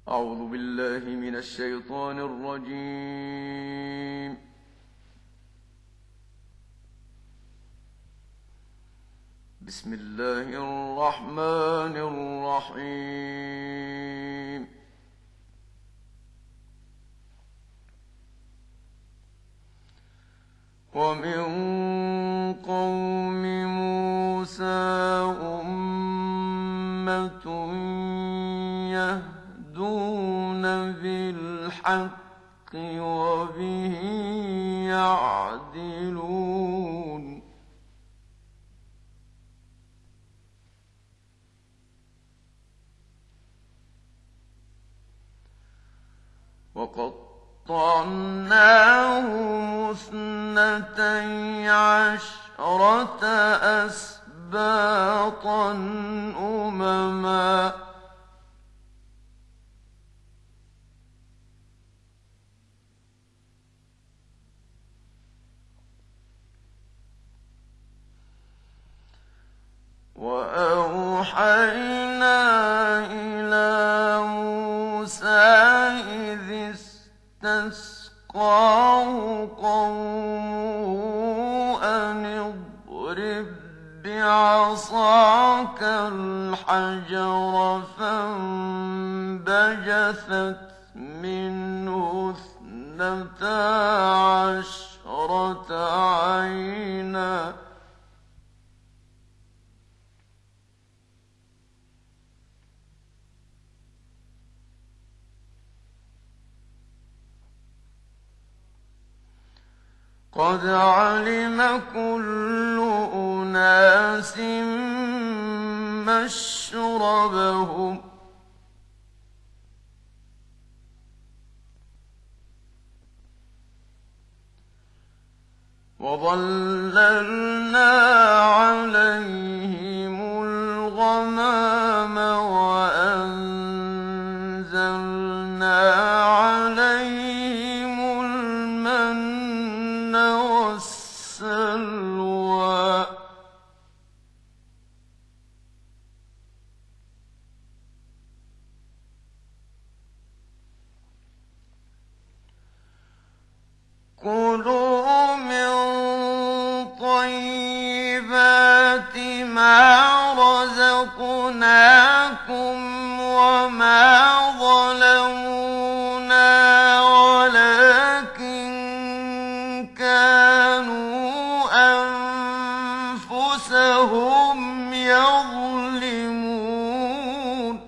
أعوذ بالله من الشيطان الرجيم. بسم الله الرحمن الرحيم. ومن قوم موسى أمة يهدون بالحق وبه يعدلون. وقطعناهم اثنتي عشرة أسباطا أمما وأوحينا إلى موسى إذ استسقاه قومه أن اضرب بعصاك الحجر فانبجست منه اثنتا عشرة عينا قد علم كل أناس مشربهم وظللنا عليهم الغمام وأنزلنا عليهم المن والسلوى كلوا من طيبات ما رزقناكم وما ظلمونا ولكن كانوا أنفسهم يظلمون.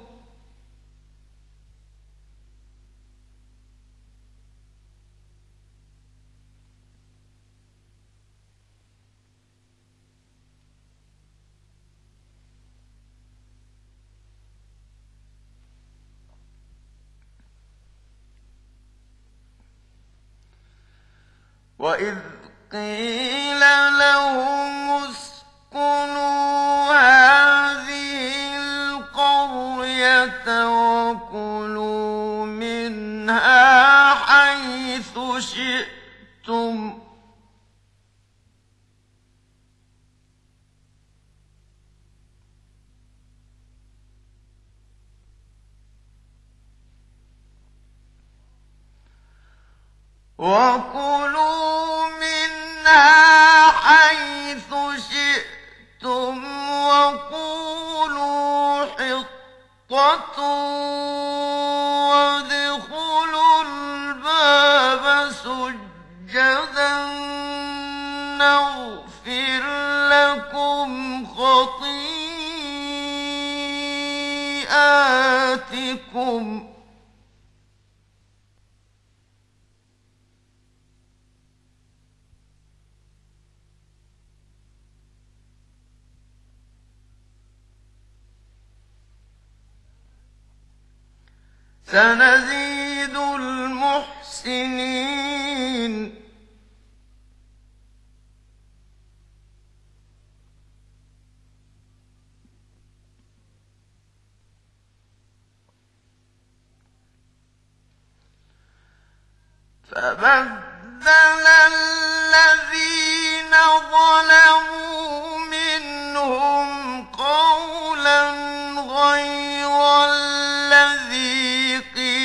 وإذ قيل لهم اسكنوا هذه القرية وكلوا منها حيث شئتم وقولوا حطة وادخلوا الباب سجدا نغفر لكم خطيئاتكم سنزيد المحسنين. فبدل الذين ظلموا منهم قولا غير الذي قيل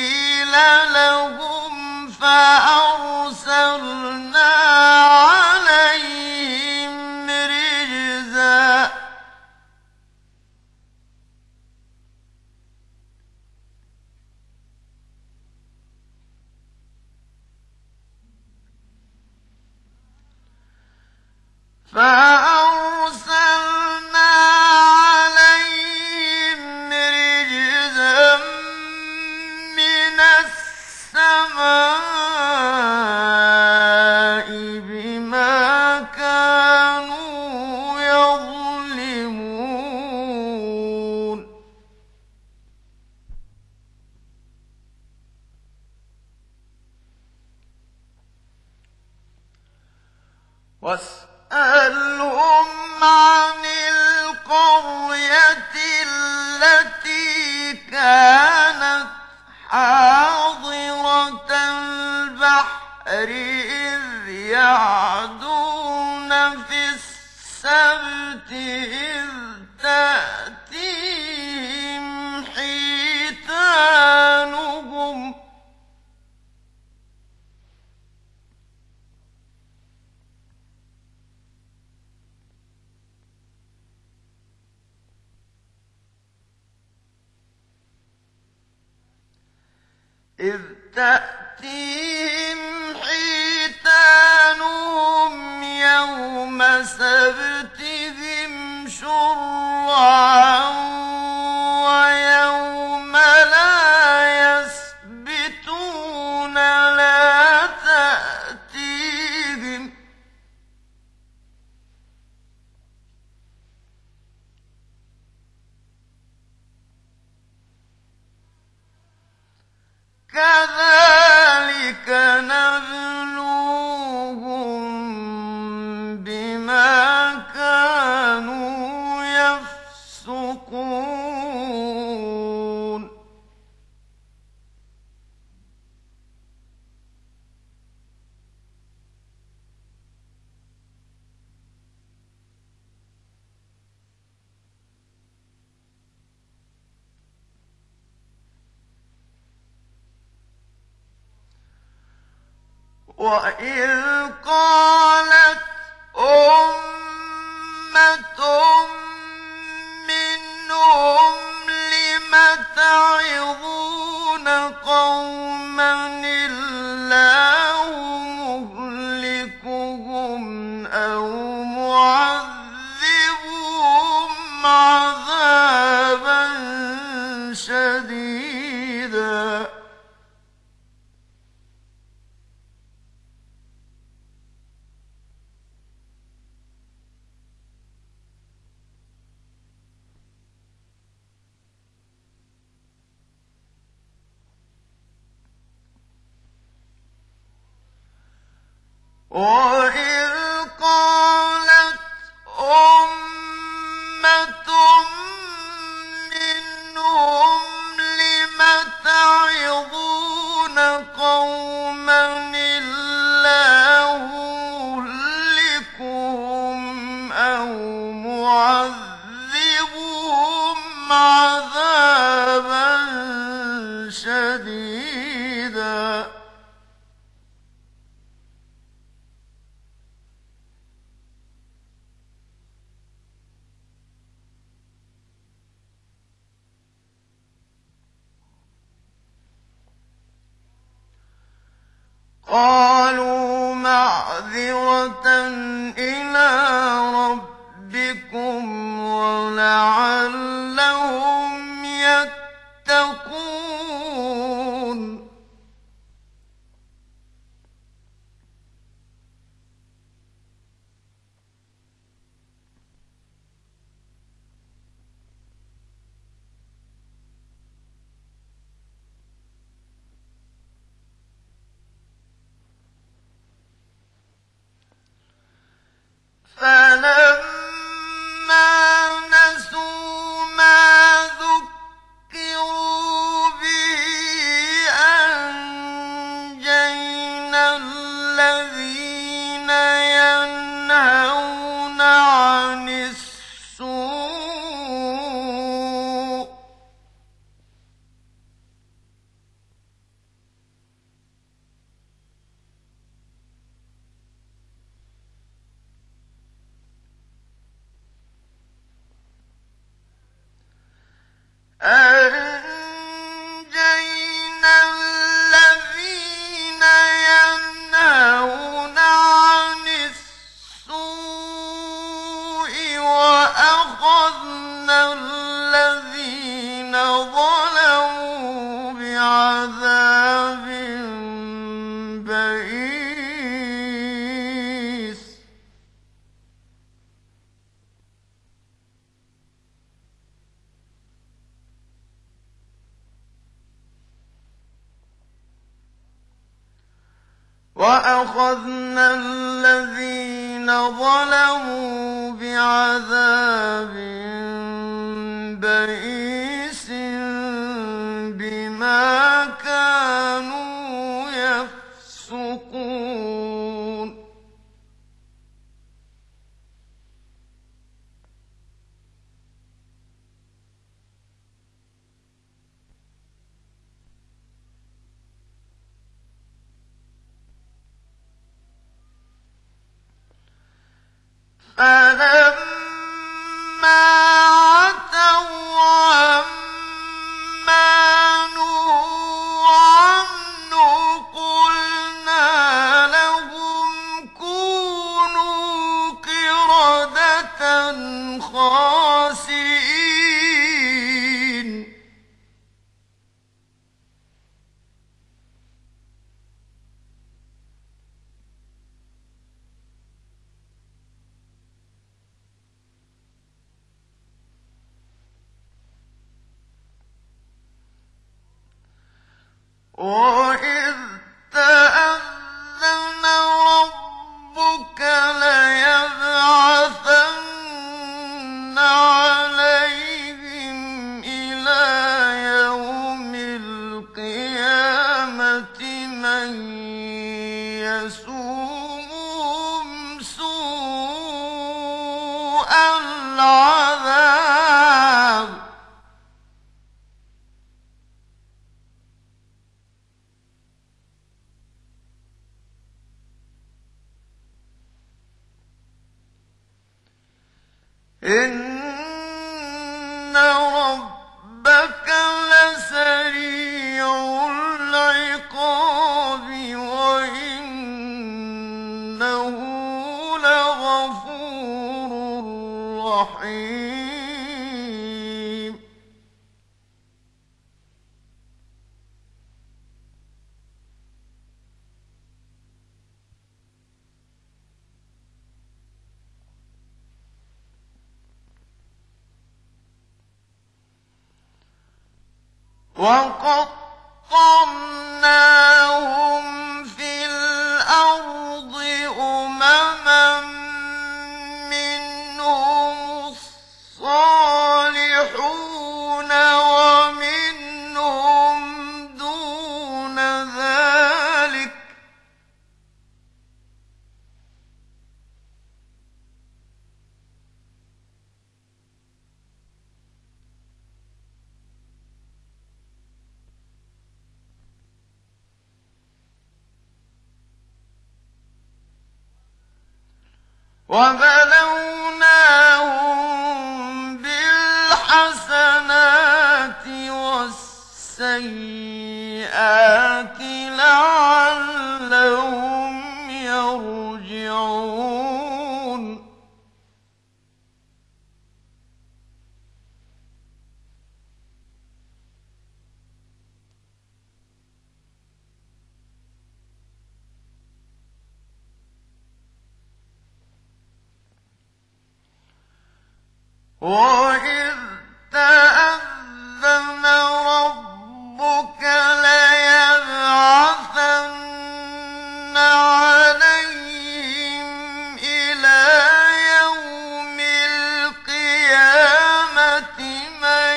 فأرسلنا عليهم رجزا من السماء بما كانوا يظلمون واسألهم عن القرية التي كانت حاضرة البحر إذ يعدون في السبت إذ تأتيهم حيتانهم يوم سبتهم شرعا ويوم لا يسبتون لا تأتيهم كذلك نبلوهم بما كانوا يفسقون وإذ قالت أمة منهم لم تعظون قوما الله مهلكهم أو معذبهم عذابا شديدا وإذ قالت أمة منهم لم تعظون قوما الله مهلكهم أو معذبهم عذابا شديدا قالوا معذرة إلى ربكم ولعلهم يتقون فلما نسوا ما ذكروا ظَلَمُوا بِعَذَابٍ بَئِيسٍ وَأَخَذْنَا الَّذِينَ ظَلَمُوا بِعَذَابٍ بَئِيسٍ بِمَا كَانُوا يَفْسُقُونَ فَلَمَّا عَتَوْا عَمَّا نُهُوا عَنْهُ قُلْنَا لَهُمْ كُونُوا قِرَدَةً خَاسِئِينَ وَإِذْ تَأَذَّنَ رَبُّكَ لَيَبْعَثَنَّ عَلَيْهِمْ إِلَىٰ يَوْمِ الْقِيَامَةِ مَن يَسُومُهُمْ سُوءَ الْعَذَابِ إِنَّ رَبَّكَ لَسَرِيعُ الْعِقَابِ وَإِنَّهُ لَغَفُورٌ رَّحِيمٌ وَقَطَّعْنَاهُمْ فِي الْأَرْضِ أُمَمًا مِّنْهُمُ الصَّالِحُونَ وَمِنْهُمْ دُونَ ذَٰلِكَ ۖ وَبَلَوْنَاهُم بِالْحَسَنَاتِ وَالسَّيِّئَاتِ لَعَلَّهُمْ يَرْجِعُونَ وَإِذْ تَأَذَّنَ رَبُّكَ لَيَبْعَثَنَّ عَلَيْهِمْ إِلَىٰ يَوْمِ الْقِيَامَةِ مَن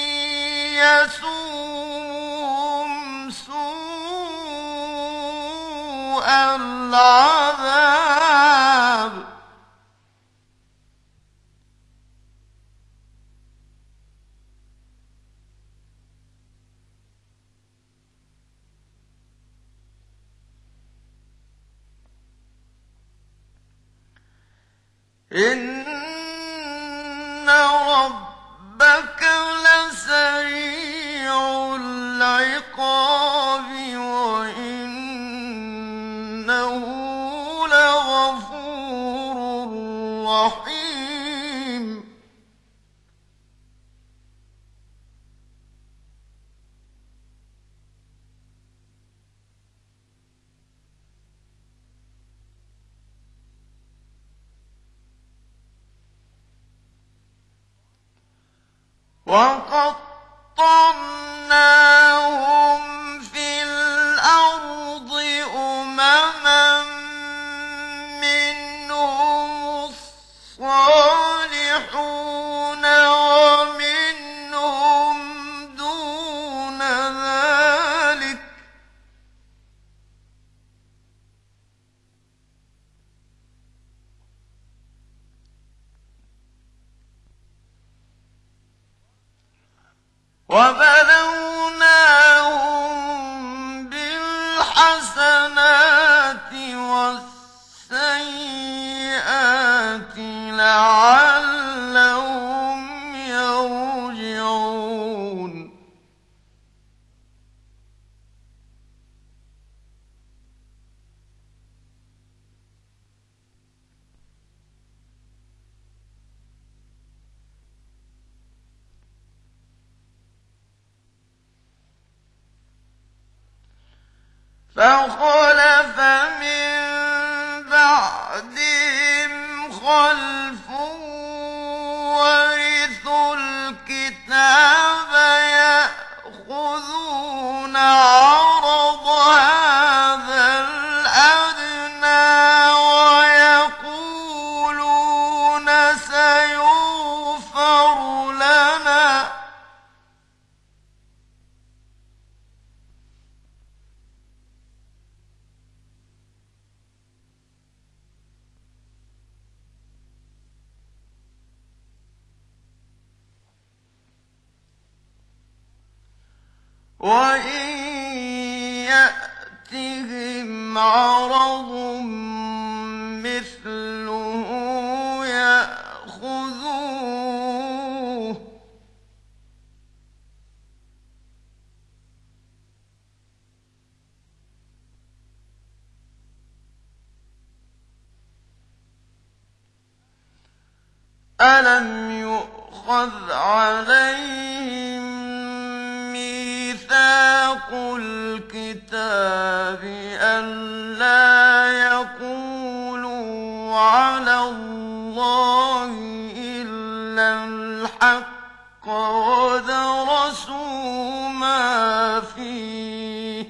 يَسُومُهُمْ سُوءَ الْعَذَابِ إِنَّ رَبَّكَ لَسَرِيعُ الْعِقَابِ وَإِنَّهُ لَغَفُورٌ رَّحِيمٌ. وَقَطَّعْنَاهُمْ فِي الْأَرْضِ أُمَمًا مِّنْهُمُ الصَّالِحُونَ وَمِنْهُمْ دُونَ ذَٰلِكَ ۖ وَبَلَوْنَاهُم بِالْحَسَنَاتِ وَالسَّيِّئَاتِ لَعَلَّهُمْ يَرْجِعُونَ فَخَلَفَ مِن بَعْدِهِمْ خَلْفٌ وَرِثُوا الْكِتَابَ يَأْخُذُونَ عَرَضَ هَٰذَا الْأَدْنَىٰ وَيَقُولُونَ سَيُغْفَرُ لَنَا ۚ وَإِن يَأْتِهِمْ عَرَضٌ مِّثْلُهُ يَأْخُذُوهُ ۚ أَلَمْ يُؤْخَذْ عَلَيْهِم مِّيثَاقُ الْكِتَابِ أَن لَّا يَقُولُوا عَلَى اللَّهِ إِلَّا الْحَقَّ وَدَرَسُوا مَا فِيهِ ۗ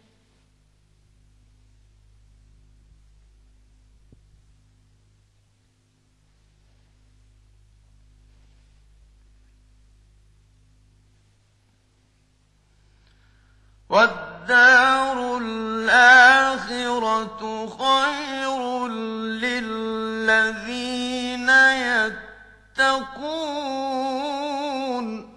وَالدَّارُ الْآخِرَةُ خَيْرٌ لِّلَّذِينَ يَتَّقُونَ ۗ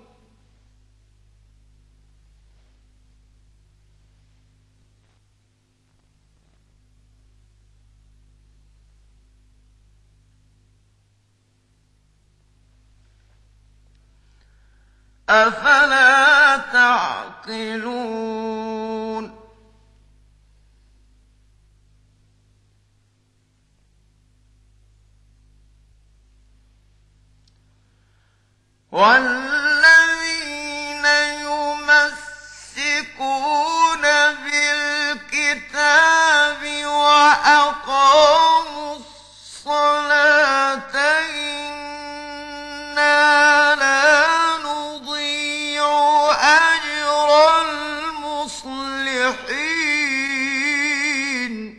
أَفَلَا تَعْقِلُونَ وَالَّذِينَ يُمَسِّكُونَ بِالْكِتَابِ وَأَقَامُوا الصَّلَاةَ إِنَّا لَا نُضِيعُ أَجْرَ الْمُصْلِحِينَ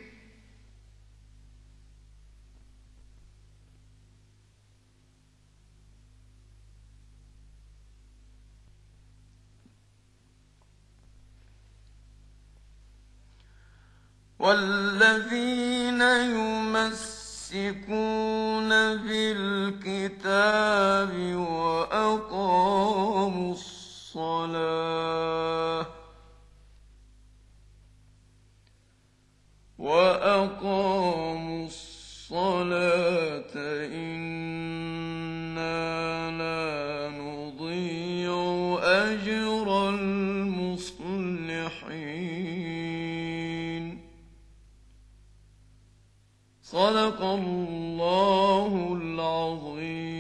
وَالَّذِينَ يُمَسِّكُونَ بِالْكِتَابِ وَأَقَامُوا الصَّلَاةَ إِنَّا لَا نُضِيعُ أَجْرَ الْمُصْلِحِينَ. صدق الله العظيم.